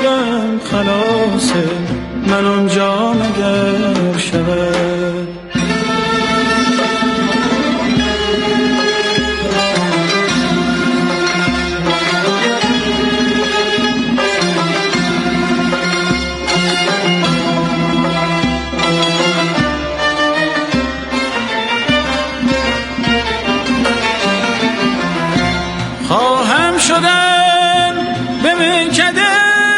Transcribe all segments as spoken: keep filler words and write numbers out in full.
غم خلاصه من اونجا مگر شود. خواهم شدن به میکده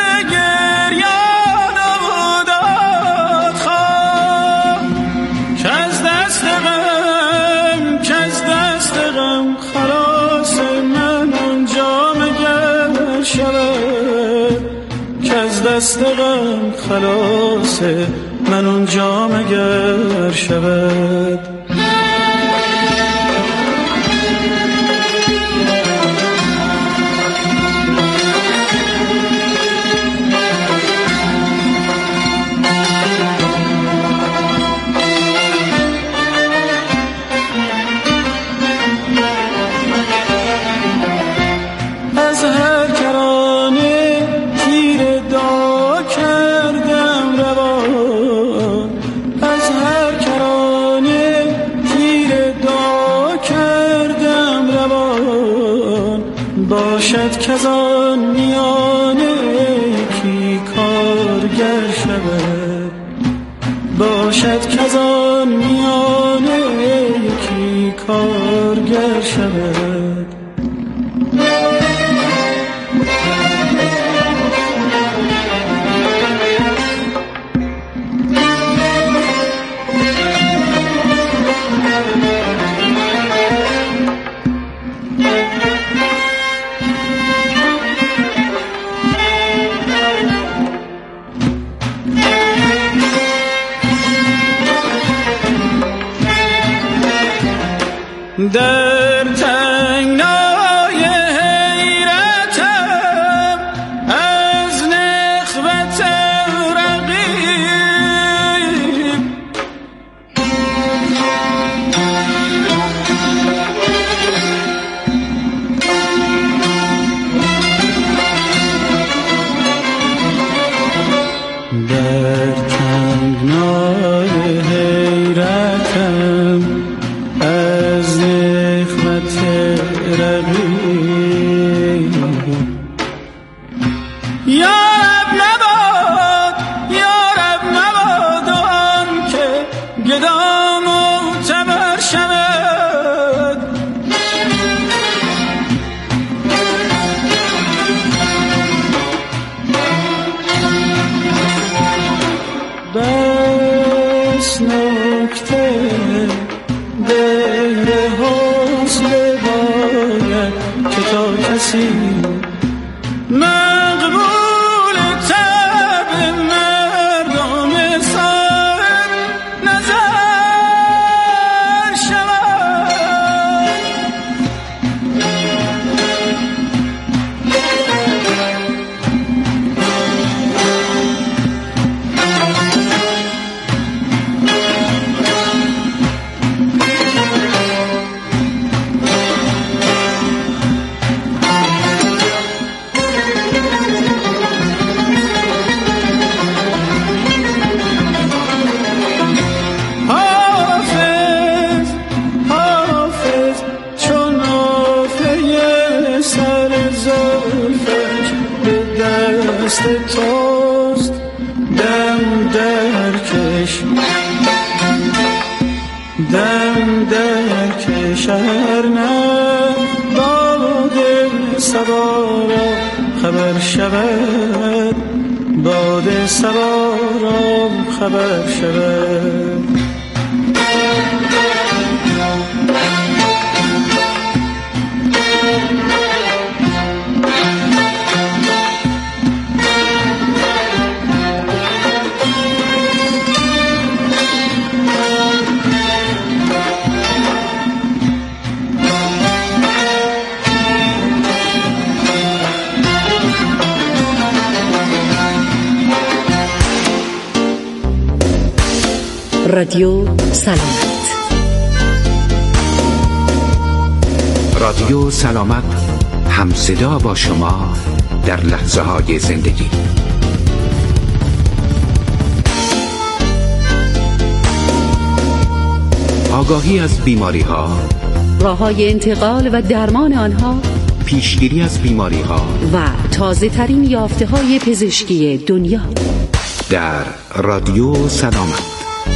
گریان و داد خواه که از دست غم که از دست غم خلاص من اونجا مگر شود. که از دست غم خلاص من اونجا مگر شود. باشد که از آن میانه یکی کارگر شود. باشد که از آن میانه یکی کارگر شود. در تنگنای حیرتم از نخوت رقیب در تنگنای حیرتم از نخوت رقیب یا رب مباد یا رب مباد آن که گدا معتبر شود. بس نکته دل حسن باید که تا کسی مقبول طبع مردم صاحب نظر شود. دست توست دم درکش دم درکش ار نه باد صبا را خبر شود. باد صبا را خبر شود. رادیو سلامت. رادیو سلامت، همصدا با شما در لحظه های زندگی. آگاهی از بیماری ها، راه‌های انتقال و درمان آنها، پیشگیری از بیماری ها و تازه ترین یافته های پزشکی دنیا در رادیو سلامت.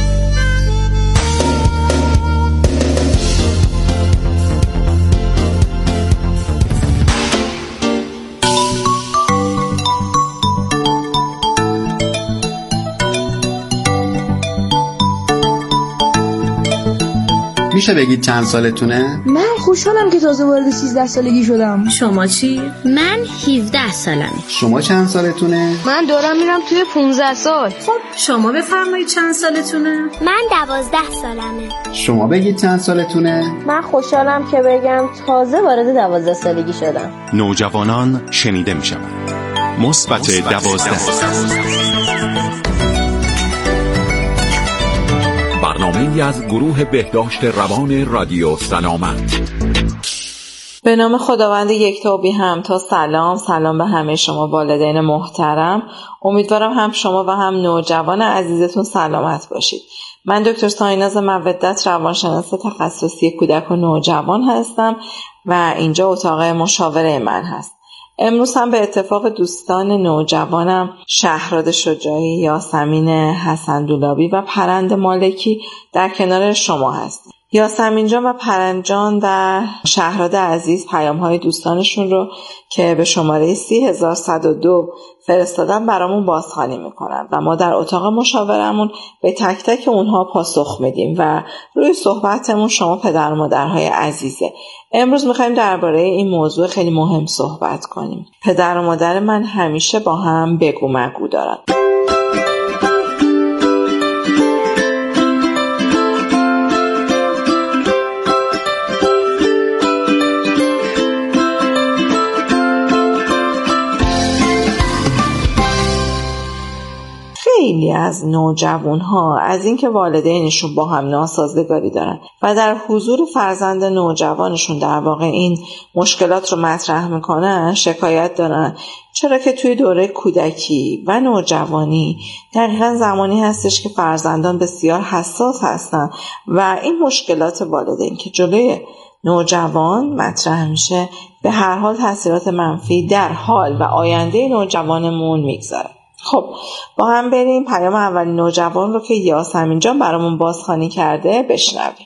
میشه بگید چند سالتونه؟ من خوشحالم که تازه وارد سیزده سالگی شدم. شما چی؟ من هفده سالمه. شما چند سالتونه؟ من دارم میرم توی پانزده سال. خب شما بفرمایید چند سالتونه؟ من دوازده سالمه. شما بگید چند سالتونه؟ من خوشحالم که بگم تازه وارد دوازده سالگی شدم. نوجوانان شنیده میشوند. مثبت دوازده. برنامه‌ای از گروه بهداشت روان رادیو سلامت. به نام خداوند یکتا و بی همتا. سلام سلام به همه شما والدین محترم. امیدوارم هم شما و هم نوجوان عزیزتون سلامت باشید. من دکتر سایناز مودت، روانشناس تخصصی کودک و نوجوان هستم و اینجا اتاق مشاوره من هست. امروز هم به اتفاق دوستان نوجوانم شهرزاد شجاعی، یاسمین حسن دولابی و پرند مالکی در کنار شما هستیم. یاسمین جان و پرند جان و شهرزاد عزیز پیام‌های دوستانشون رو که به شماره سی هزار و صد و دو فرستادن برامون بازخوانی میکنن و ما در اتاق مشاورمون به تک تک اونها پاسخ میدیم و روی صحبتمون شما پدر و مادرهای عزیزه. امروز میخوایم درباره این موضوع خیلی مهم صحبت کنیم. پدر و مادر من همیشه با هم بگو مگو دارن. خیلی از نوجوان‌ها از اینکه والدینشون با هم ناسازگاری دارن و در حضور فرزند نوجوانشون در واقع این مشکلات رو مطرح میکنن شکایت دارن، چرا که توی دوره کودکی و نوجوانی دقیقاً زمانی هستش که فرزندان بسیار حساس هستن و این مشکلات والدین که جلوی نوجوان مطرح میشه به هر حال تاثیرات منفی در حال و آینده نوجوانمون میگذاره. خب با هم بریم پیام اول نوجوان رو که یاسمین جان برامون بازخوانی کرده بشنویم.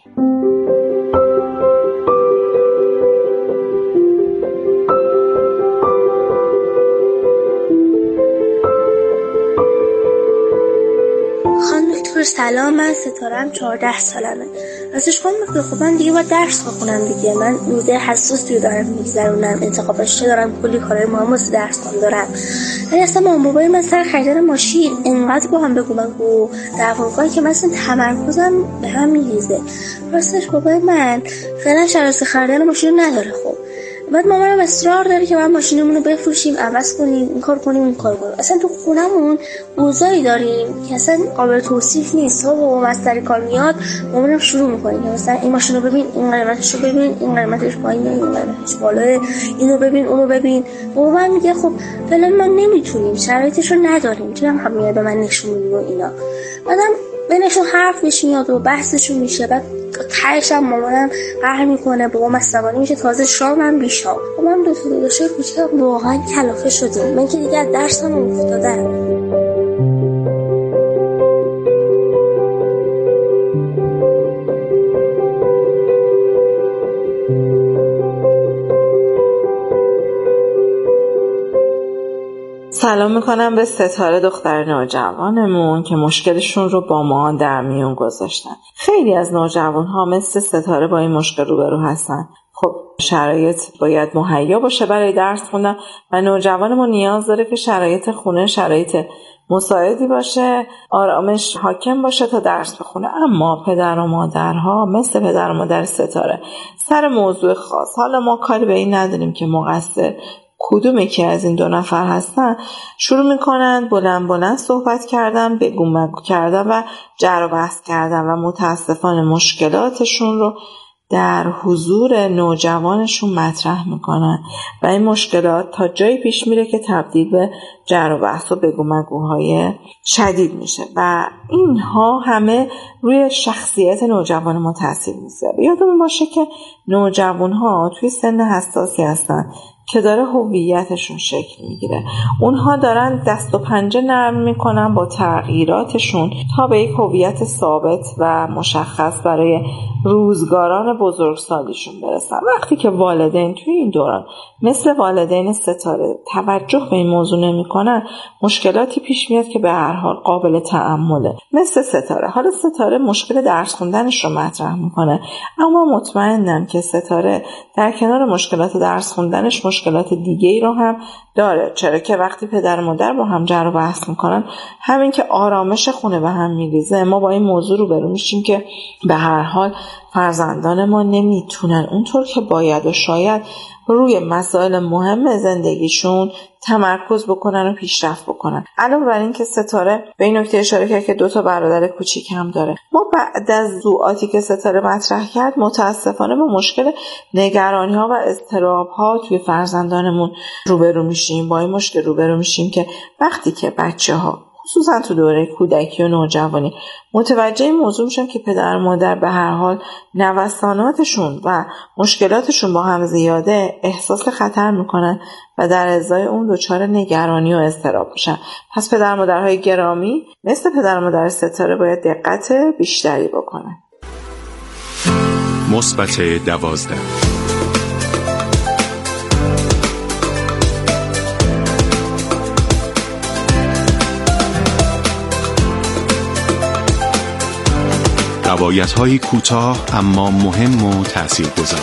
خانم دکتر سلام، من ستارم چهارده سالمه. راستش خانم دکتر خب من دیگه باید درس بخونم دیگه. من روزه حساسی رو دارم میگذرونم، انتخاب رشته دارم، کلی کارهای مهم واسه درسام دارم. ولی اصلا مامان بابای من سر خریدن ماشین انقدر با هم بگو بگو دعوا که مثلا تمرکزم به هم میریزه. راستش بابای من فعلا شرایط خریدن ماشین نداره. خب بعد مامانم اصرار داره که من ماشینمون رو بفروشیم، عوض کنیم، این کار کنیم، اون کار کنیم. اصلا تو خونمون اوضاعی داریم که اصلا قابل توصیف نیست. صبح و از سر کار میاد مامانم شروع می‌کنه که مثلا این ماشین رو ببین، این قیمتش رو ببین، این قیمتش پایینه، این قیمتش بالاه، اینو ببین، اونو ببین. بابا میگه خب فعلا ما نمیتونیم، شرایطش رو نداریم، چرا هم میاد به من نشون میده و اینا. بعدم بینشون حرف بهش میاد و بحثشون میشه. بعد تهش هم مامانم قهر میکنه، بابام عصبانی میشه، تازه شامم بیشام. خب من دو تا داداشای کوچیکم واقعا کلافه شدیم. من که دیگه از درسم افتادم. سلام میکنم به ستاره دختر نوجوانمون که مشکلشون رو با ما در میون گذاشتن. خیلی از نوجوان ها مثل ستاره با این مشکل روبرو هستن. خب شرایط باید مهیا باشه برای درس خوندن و نوجوانمون نیاز داره که شرایط خونه شرایط مساعدی باشه، آرامش حاکم باشه تا درس بخونه. اما پدر و مادرها مثل پدر و مادر ستاره سر موضوع خاص، حالا ما کاری به این نداریم که مقصر کدوم یکی از این دو نفر هستن، شروع میکنن بلند بلند صحبت کردن، بگو مگو کردن و جر و بحث کردن و متاسفانه مشکلاتشون رو در حضور نوجوانشون مطرح میکنن و این مشکلات تا جایی پیش میره که تبدیل به جر و بحث و بگو مگوهای شدید میشه و اینها همه روی شخصیت نوجوان ما تاثیر میذاره. یادمون باشه که نوجوانها توی سن حساسی هستن که داره هویتشون شکل میگیره. اونها دارن دست و پنجه نرم میکنن با تغییراتشون تا به یک هویت ثابت و مشخص برای روزگاران بزرگسالیشون برسن. وقتی که والدین توی این دوران مثل والدین ستاره توجه به این موضوع نمیکنن، مشکلاتی پیش میاد که به هر حال قابل تأمله. مثل ستاره، حالا ستاره مشکل درس خوندنش رو مطرح میکنه، اما مطمئنم که ستاره در کنار مشکلات درس خوندنش مشکلات دیگه ای رو هم داره، چرا که وقتی پدر و مادر با هم جر و بحث میکنن، همین که آرامش خونه به هم میریزه، ما با این موضوع روبرو میشیم که به هر حال فرزندان ما نمیتونن اونطور که باید و شاید روی مسائل مهم زندگیشون تمرکز بکنن و پیشرفت بکنن. علاوه بر این که ستاره به این نکته اشاره کرد که دو تا برادر کوچیک هم داره. ما بعد از ضوعاتی که ستاره مطرح کرد متاسفانه با مشکل نگرانی ها و اضطراب ها توی فرزندانمون روبرو میشیم. با این مشکل روبرو میشیم که وقتی که بچه ها خصوصا تو دوره کودکی و نوجوانی متوجه این موضوع میشن که پدر و مادر به هر حال نوساناتشون و مشکلاتشون با هم زیاده، احساس خطر میکنن و در ازای اون دچار نگرانی و اضطراب میشن. پس پدر و مادرهای گرامی مثل پدر و مادر ستاره باید دقت بیشتری بکنن. مثبت دوازده. روایت‌های کوتاه اما مهم و تاثیرگذار.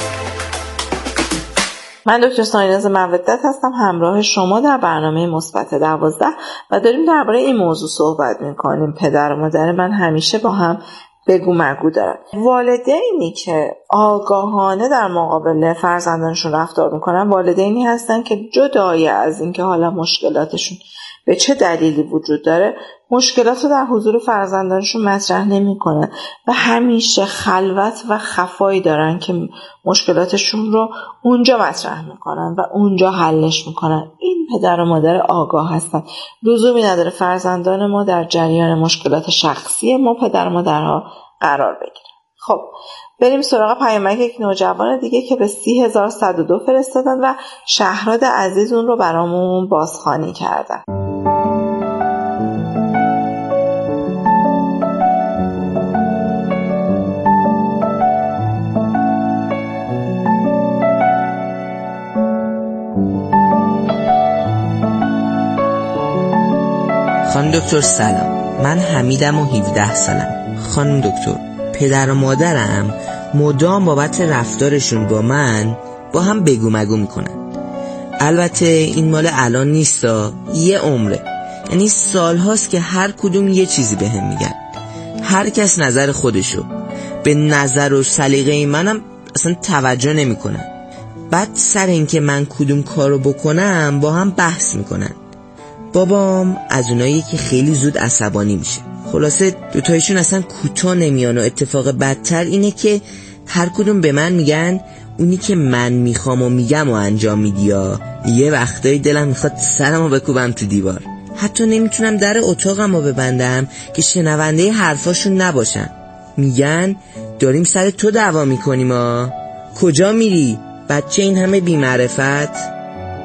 من دکتر سایناز مودت هستم، همراه شما در برنامه مثبت دوازده و داریم درباره این موضوع صحبت می‌کنیم. پدر و مادر من همیشه با هم بگو مگو دارن. والدینی که آگاهانه در مقابل فرزندانشون رفتار میکنن والدینی هستن که جدای از اینکه حالا مشکلاتشون به چه دلیلی وجود داره، مشکلات رو در حضور فرزندانشون مطرح نمی‌کنن و همیشه خلوت و خفایی دارن که مشکلاتشون رو اونجا مطرح میکنن و اونجا حلش میکنن. این پدر و مادر آگاه هستن. لزومی نداره فرزندان ما در جریان مشکلات شخصی ما پدر و مادرها قرار بگیرن. خب بریم سراغ پیامک یک نوجوان دیگه که به سی هزار و صد و دو فرستادن و شهراد عزیز اون رو برامون بازخوانی کردن. خانم دکتر سلام، من حمیدم و هفده سالم. خانم دکتر، پدر و مادرم مدام بابت رفتارشون با من با هم بگو مگو میکنن. البته این مال الان نیستا، یه عمره، یعنی سال هاست که هر کدوم یه چیزی به هم میگن. هر کس نظر خودشو، به نظر و سلیقه منم اصلا توجه نمیکنن. بعد سر این که من کدوم کارو بکنم با هم بحث میکنن. بابام از اونایی که خیلی زود عصبانی میشه. خلاصه دوتایشون اصلا کوتاه نمیان و اتفاق بدتر اینه که هر کدوم به من میگن اونی که من میخوام و میگم و انجام میدی، یا یه وقتایی دلم میخواد سرمو بکوبم تو دیوار. حتی نمیتونم در اتاقمو ببندم که شنونده حرفاشون نباشم. میگن داریم سر تو دعوا میکنیم ها، کجا میری بچه این همه بی‌معرفت؟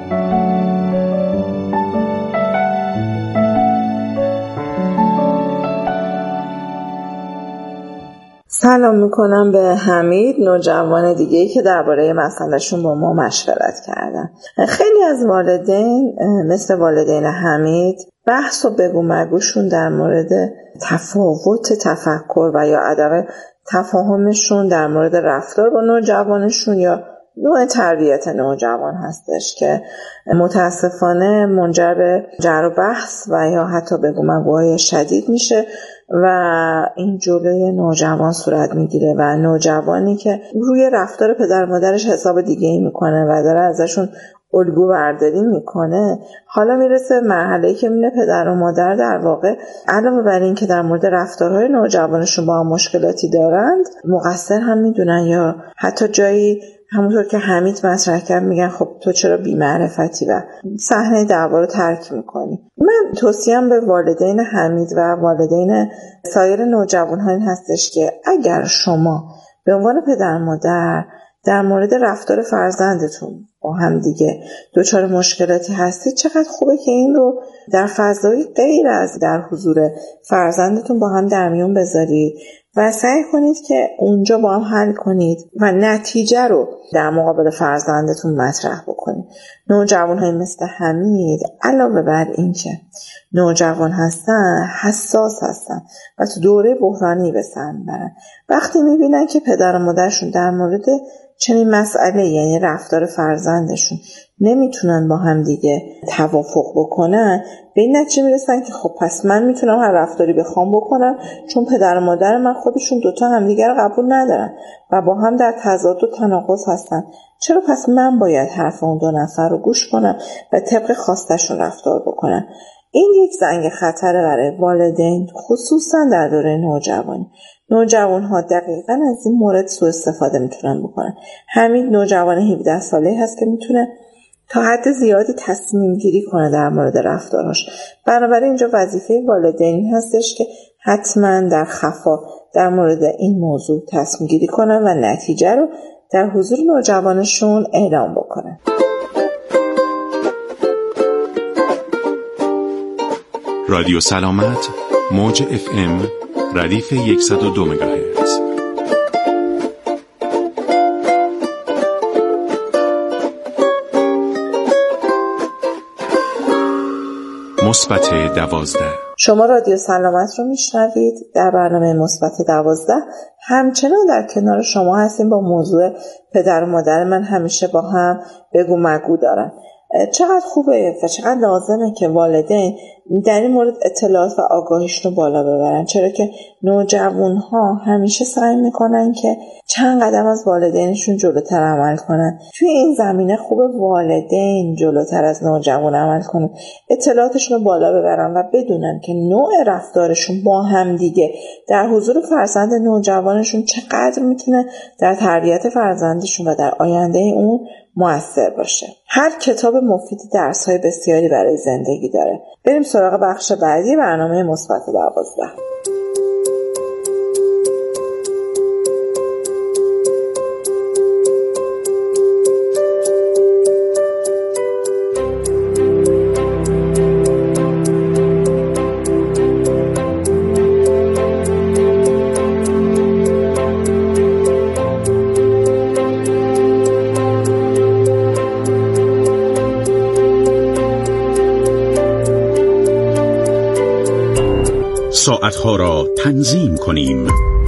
سلام میکنم به حمید، نوجوان دیگه‌ای که درباره مسئلهشون با ما مشورت کردن. خیلی از والدین مثل والدین حمید بحث و بگو مگوشون در مورد تفاوت تفکر و یا عدم تفاهمشون در مورد رفتار با نوجوانشون یا نوع تربیت نوجوان هستش که متاسفانه منجر به جر و بحث و یا حتی بگو مگوهای شدید میشه و این جلوی نوجوان صورت میگیره و نوجوانی که روی رفتار پدر مادرش حساب دیگه ای میکنه و داره ازشون الگو برداری میکنه، حالا میرسه مرحله‌ای که میبینه پدر و مادر در واقع علاوه بر این که در مورد رفتارهای نوجوانشون با هم مشکلاتی دارند، مقصر هم میدونن یا حتی جایی همونطور که حمید مطرح کرد میگن خب تو چرا بی‌معرفتی و صحنه دعوا رو ترک میکنی. من توصیه‌ام به والدین حمید و والدین سایر نوجوان‌ها این هستش که اگر شما به عنوان پدر مادر در مورد رفتار فرزندتون با هم دیگه دچار مشکلاتی هستید، چقدر خوبه که این رو در فضای غیر از در حضور فرزندتون با هم در میون بذارید و سعی کنید که اونجا با هم حل کنید و نتیجه رو در مقابل فرزندتون مطرح بکنید. نوجوان‌های مثل حمید علاوه بر این که نوجوان هستن، حساس هستن و تو دوره بحرانی به سر میبرن. وقتی میبینن که پدر و مادرشون در مورد چنین مسئله یعنی رفتار فرزندشون نمیتونن با هم دیگه توافق بکنن، به این نتیجه میرسن که خب پس من میتونم هر رفتاری بخوام بکنم چون پدر و مادر من خودشون دوتا همدیگه رو قبول ندارن و با هم در تضاد و تناقض هستن، چرا پس من باید حرف اون دو نفر رو گوش کنم و طبق خواستشون رفتار بکنم. این یک زنگ خطره برای والدین، خصوصا در دوره نوجوانی. نوجوان‌ها دقیقاً از این مورد سوء استفاده میتونن بکنن. حمید نوجوان هفده ساله هست که میتونه تا حد زیادی تصمیم گیری کنه در مورد رفتاراش. بنابراین اینجا وظیفه والدین هستش که حتما در خفا در مورد این موضوع تصمیم گیری کنن و نتیجه رو در حضور نوجوانشون اعلام بکنن. رادیو سلامت، موج اف ام، ردیف صد و دو مگاهرتز. مثبت دوازده. شما رادیو سلامت رو میشنوید. در برنامه مثبت دوازده همچنان در کنار شما هستیم با موضوع پدر و مادر من همیشه با هم بگو مگو دارن. چقدر خوبه و چقدر لازمه که والدین در این مورد اطلاعات و آگاهیشون رو بالا ببرن، چرا که نوجوان‌ها همیشه سعی میکنن که چند قدم از والدینشون جلوتر عمل کنن. توی این زمینه خوب والدین جلوتر از نوجوان عمل کنن، اطلاعاتشون رو بالا ببرن و بدونن که نوع رفتارشون با هم دیگه در حضور فرزند نوجوانشون چقدر میتونه در تربیت فرزندشون و در آینده اون مؤثر باشه. هر کتاب مفیدی درس‌های بسیاری برای زندگی داره. بریم سراغ بخش بعدی برنامه مثبت دوازده. ساعتها را تنظیم کنیم.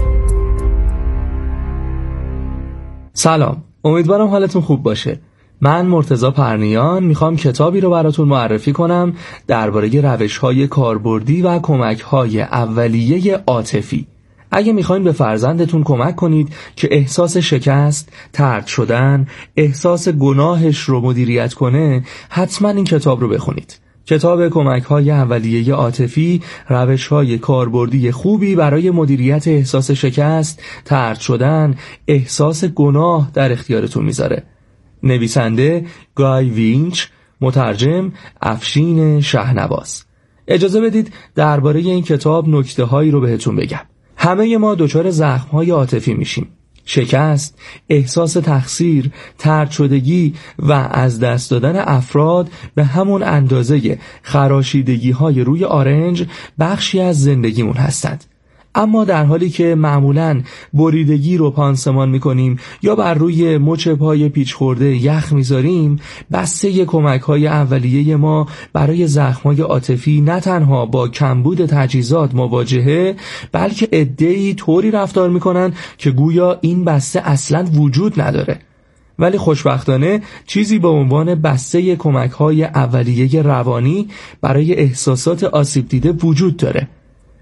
سلام، امیدوارم حالتون خوب باشه. من مرتضی پرنیان میخوام کتابی رو براتون معرفی کنم درباره روش‌های کاربردی و کمک‌های اولیه عاطفی. اگه میخواین به فرزندتون کمک کنید که احساس شکست، طرد شدن، احساس گناهش رو مدیریت کنه، حتما این کتاب رو بخونید. کتاب کمک‌های اولیه عاطفی روش‌های کاربردی خوبی برای مدیریت احساس شکست، طرد شدن، احساس گناه در اختیارتون میذاره. نویسنده گای وینچ، مترجم افشین شهنواز. اجازه بدید درباره این کتاب نکته‌هایی رو بهتون بگم. همه ما دچار زخم‌های عاطفی میشیم. شکست، احساس تقصیر، طرد شدگی و از دست دادن افراد به همون اندازه خراشیدگی‌های روی آرنج بخشی از زندگیمون هستند. اما در حالی که معمولاً بریدگی رو پانسمان می‌کنیم یا بر روی مچ پای پیچ خورده یخ می‌ذاریم، بسته کمک‌های اولیه ما برای زخم‌های عاطفی نه تنها با کمبود تجهیزات مواجهه، بلکه عده‌ای طوری رفتار می‌کنن که گویا این بسته اصلاً وجود نداره. ولی خوشبختانه چیزی به عنوان بسته کمک‌های اولیه روانی برای احساسات آسیب دیده وجود داره.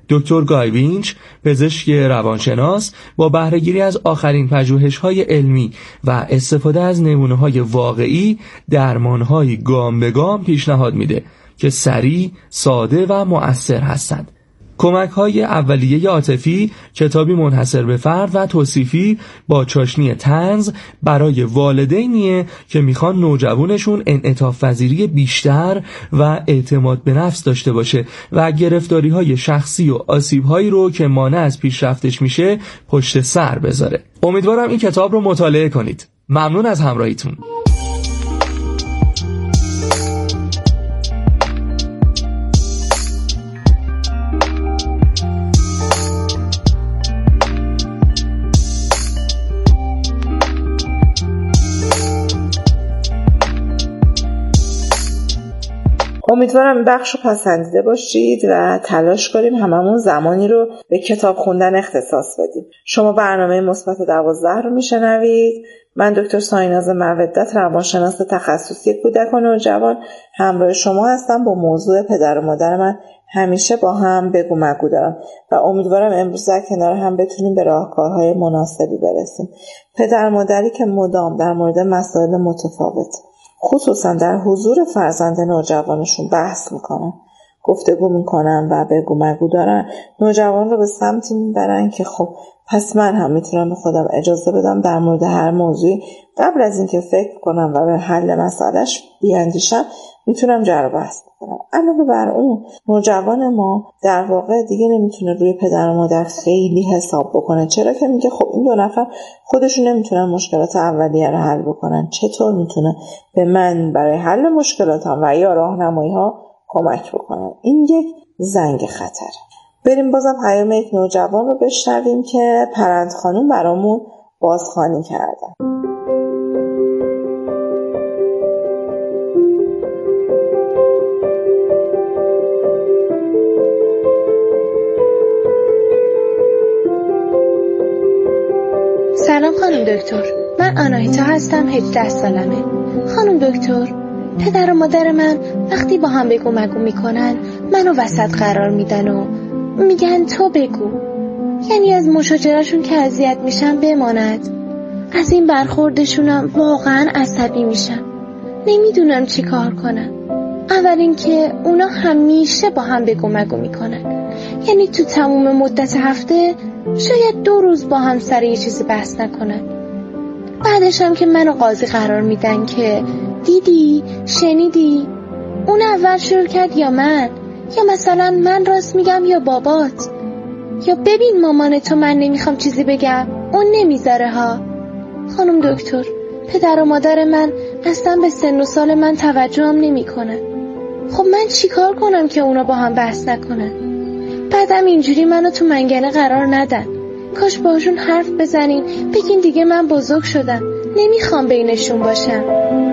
دکتر گای وینچ، پزشک روانشناس، با بهره‌گیری از آخرین پژوهش‌های علمی و استفاده از نمونه‌های واقعی درمان‌های گام به گام پیشنهاد میده که سریع، ساده و مؤثر هستند. کمک‌های اولیه عاطفی کتابی منحصر به فرد و توصیفی با چاشنی طنز برای والدینیه که میخوان نوجوانشون انعطاف پذیری بیشتر و اعتماد به نفس داشته باشه و گرفتاری‌های شخصی و آسیب‌هایی رو که مانع از پیشرفتش میشه پشت سر بذاره. امیدوارم این کتاب رو مطالعه کنید. ممنون از همراهیتون. امیدوارم این بخش رو پسندیده باشید و تلاش کنیم هممون زمانی رو به کتاب خوندن اختصاص بدیم. شما برنامه مثبت دوازده رو میشنوید. من دکتر سایناز مودت، روانشناس تخصصی کودک و نوجوان، همراه شما هستم. با موضوع پدر و مادر من همیشه با هم بگو مگو دارم و امیدوارم امروز در کنار هم بتونیم به راهکارهای مناسبی برسیم. پدر مادری که مدام در مورد مسائل متفاوت خصوصا در حضور فرزند نوجوانشون بحث میکنن، گفتگو میکنن و بگو مگو دارن، نوجوان رو به سمتی میبرن که خب پس من هم میتونم به خودم اجازه بدم در مورد هر موضوعی قبل از اینکه فکر کنم و به حل مسئلهش بیاندیشم میتونم جر و بحث کنم. علاوه بر اون نوجوان ما در واقع دیگه نمیتونه روی پدر و مادر خیلی حساب بکنه، چرا که میگه خب این دو نفر خودشون نمیتونن مشکلات اولیه رو حل بکنن، چطور میتونه به من برای حل مشکلاتم و یا راهنمایی ها کمک بکنن؟ این یک زنگ خطره. بریم بازم پیام یک نوجوان رو بشنویم که پرند خانوم برامون بازخوانی کردن. سلام خانم دکتر، من آناهیتا هستم، هجده سالمه. خانم دکتر، پدر و مادر من وقتی با هم بگو مگو میکنن منو وسط قرار میدن و میگن تو بگو، یعنی از مشاجرهشون که اذیت میشم بماند. از این برخوردشونم واقعا عصبی میشم، نمیدونم چی کار کنم. اول اینکه اونا همیشه با هم بگو مگو میکنن، یعنی تو تموم مدت هفته شاید دو روز با هم سر یه چیزی بحث نکنن. بعدش هم که منو قاضی قرار میدن که دیدی، شنیدی، اون اول شروع کرد یا من، یا مثلا من راست میگم یا بابات، یا ببین مامان تو من نمیخوام چیزی بگم اون نمیذاره ها. خانم دکتر، پدر و مادر من اصلا به سن و سال من توجهم نمی کنن. خب من چی کار کنم که اونا با هم بحث نکنن؟ بعدم اینجوری منو تو منگنه قرار ندن. کاش باشون حرف بزنین، بگین دیگه من بزرگ شدم، نمیخوام بینشون باشم.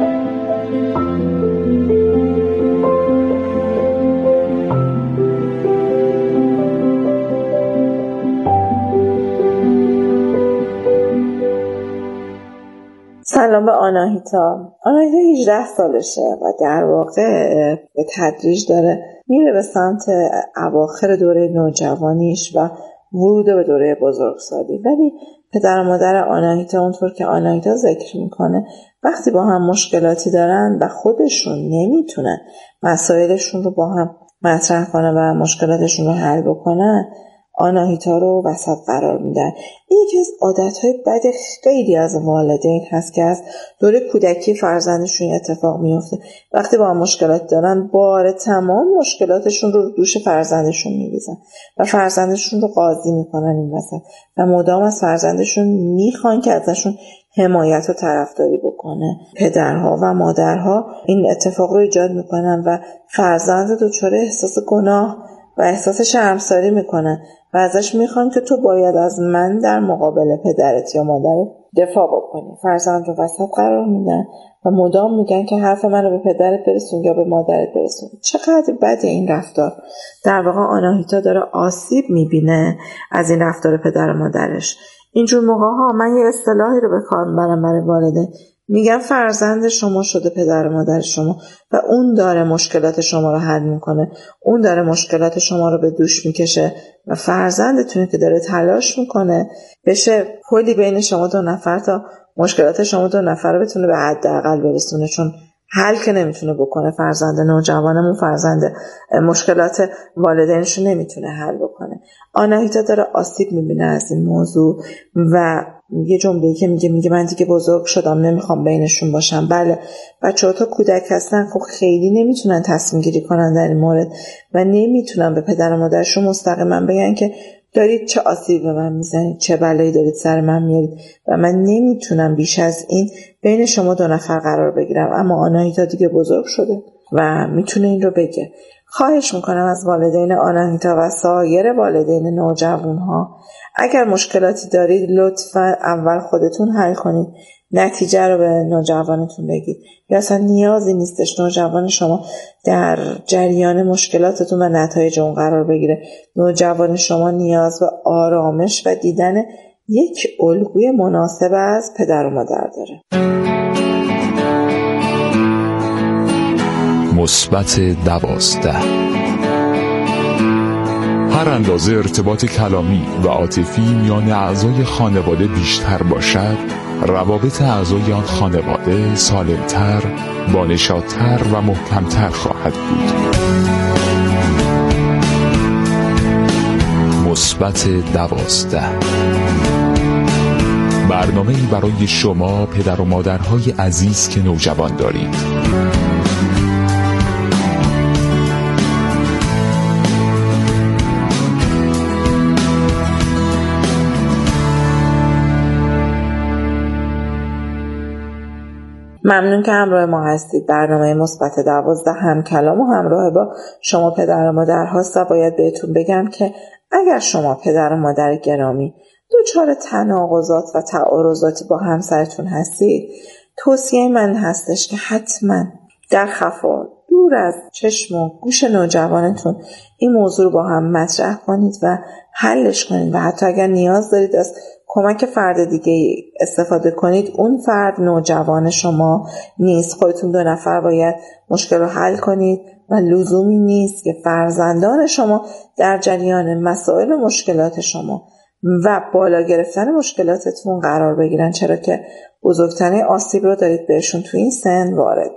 سلام به آناهیتا. آناهیتا هجده سالشه و در واقع به تدریج داره میره به سمت اواخر دوره نوجوانیش و ورود به دوره بزرگسالی. ولی پدر و مادر آناهیتا اونطور که آناهیتا ذکر میکنه وقتی با هم مشکلاتی دارن و خودشون نمیتونن مسائلشون رو با هم مطرح کنن و مشکلاتشون رو حل بکنن، آناهیتا رو وسط قرار میدن. این یکی از عادتهای بد خیلی از والدین هست که از دوره کودکی فرزندشون اتفاق میفته. وقتی با هم مشکلات دارن بار تمام مشکلاتشون رو دوش فرزندشون میریزن و فرزندشون رو قاضی میکنن این وسط و مدام از فرزندشون میخوان که ازشون حمایت و طرفداری بکنه. پدرها و مادرها این اتفاق رو ایجاد میکنن و فرزند دچار احساس گناه و احساس شرمساری میکنن و ازش میخوان که تو باید از من در مقابل پدرت یا مادرت دفاع بکنی. فرزند رو وسط قرار میدن و مدام میگن که حرف من رو به پدرت برسون یا به مادرت برسون. چقدر بده این رفتار. در واقع آناهیتا داره آسیب میبینه از این رفتار پدر و مادرش. اینجور موقع ها من یه اصطلاحی رو به کار میبرم برای والدین، میگن فرزند شما شده پدر و مادر شما و اون داره مشکلات شما رو حل میکنه، اون داره مشکلات شما رو به دوش میکشه و فرزندتونه که داره تلاش میکنه بشه پلی بین شما دو نفر تا مشکلات شما دو نفر رو بتونه به حداقل برسونه، چون حل که نمیتونه بکنه. فرزند نوجوانمون فرزند مشکلات والدینش رو نمیتونه حل بکنه. آناهیتا داره آسیب میبینه از این موضوع و یه جمله‌ای که میگه میگه من دیگه بزرگ شدم نمیخوام بینشون باشم. بله، بچه‌ها تا کودک هستن خب خیلی نمیتونن تصمیم گیری کنن در این مورد و نمیتونن به پدر و مادرشون مستقیما بگن که دارید چه آسیبی به من میزنید، چه بلایی دارید سر من میارید و من نمیتونم بیش از این بین شما دو نفر قرار بگیرم. اما آناهیتا دیگه بزرگ شده و میتونه این رو بگه. خواهش میکنم از والدین آناهیتا و سایر والدین نوجوان ها اگر مشکلاتی دارید لطفا اول خودتون حل کنید، نتیجه رو به نوجوانتون بگید. یا اصلا نیازی نیستش نوجوان شما در جریان مشکلاتتون و نتایج اون قرار بگیره. نوجوان شما نیاز به آرامش و دیدن یک الگوی مناسب از پدر و مادر داره. مثبت دوازده. هر اندازه ارتباط کلامی و عاطفی میان اعضای خانواده بیشتر باشد، روابط اعضای آن خانواده سالمتر، بانشادتر و محکمتر خواهد بود. مثبت دوازده. برنامه‌ای برای شما پدر و مادرهای عزیز که نوجوان دارید. ممنون که همراه ما هستید. برنامه مثبت دوازده هم کلام و همراه با شما پدر و مادر هاست و باید بهتون بگم که اگر شما پدر و مادر گرامی دچار تناقضات و تعارضاتی با همسرتون هستید، توصیه من هستش که حتما در خفا دور از چشم و گوش نوجوانتون این موضوع رو با هم مطرح کنید و حلش کنید و حتی اگر نیاز دارید از کمک فرد دیگه استفاده کنید، اون فرد نوجوان شما نیست. خودتون دو نفر باید مشکل رو حل کنید و لزومی نیست که فرزندان شما در جریان مسائل و مشکلات شما و بالا گرفتن مشکلاتتون قرار بگیرن، چرا که بزرگترین آسیب رو دارید بهشون تو این سن وارد.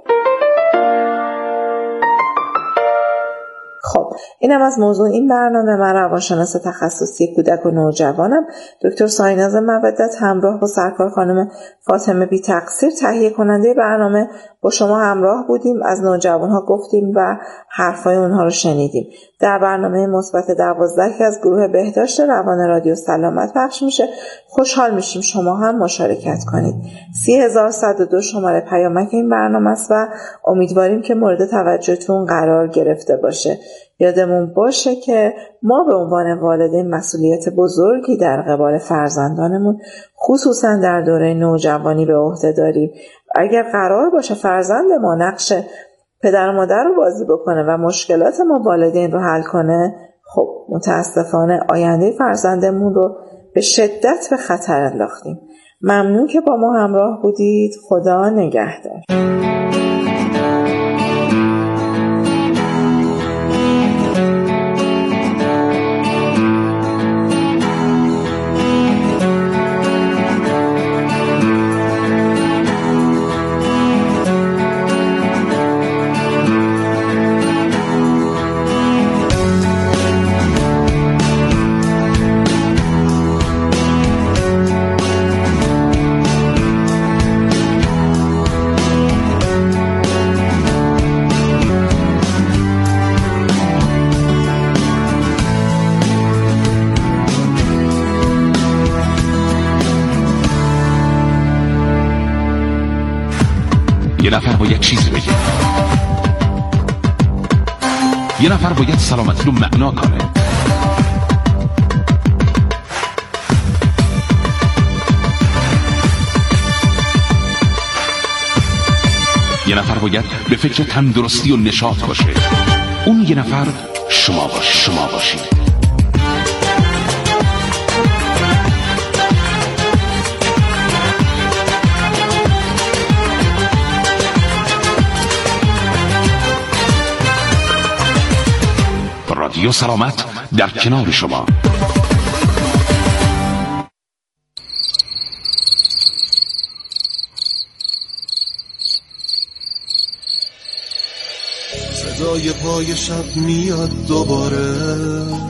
خب اینم از موضوع این برنامه. من روانشناس تخصصی کودک و نوجوانم، دکتر سایناز مودت، همراه با سرکار خانم فاطمه بی تقصیر تهیه کننده برنامه با شما همراه بودیم. از نوجوانها گفتیم و حرفای اونها رو شنیدیم. در برنامه مثبت دوازده که از گروه بهداشت روان رادیو سلامت پخش میشه، خوشحال میشیم شما هم مشارکت کنید. سی هزار و صد و دو شماره پیامک این برنامه است و امیدواریم که مورد توجهتون قرار گرفته باشه. یادمون باشه که ما به عنوان والدین مسئولیت بزرگی در قبال فرزندانمون خصوصا در دوره نوجوانی به عهده داریم. اگر قرار باشه فرزند ما نقش پدر و مادر رو بازی بکنه و مشکلات ما والدین رو حل کنه، خب متاسفانه آینده فرزندمون رو به شدت به خطر انداختیم. ممنون که با ما همراه بودید. خدا نگهدار. یه نفر باید چیزی بگه، یه نفر باید سلامتی رو معنا کنه، یه نفر باید به فکر تندرستی و نشاط باشه. اون یه نفر شما باش شما باشید. رادیو سلامت در کنار شما. صدای پای شب میاد دوباره،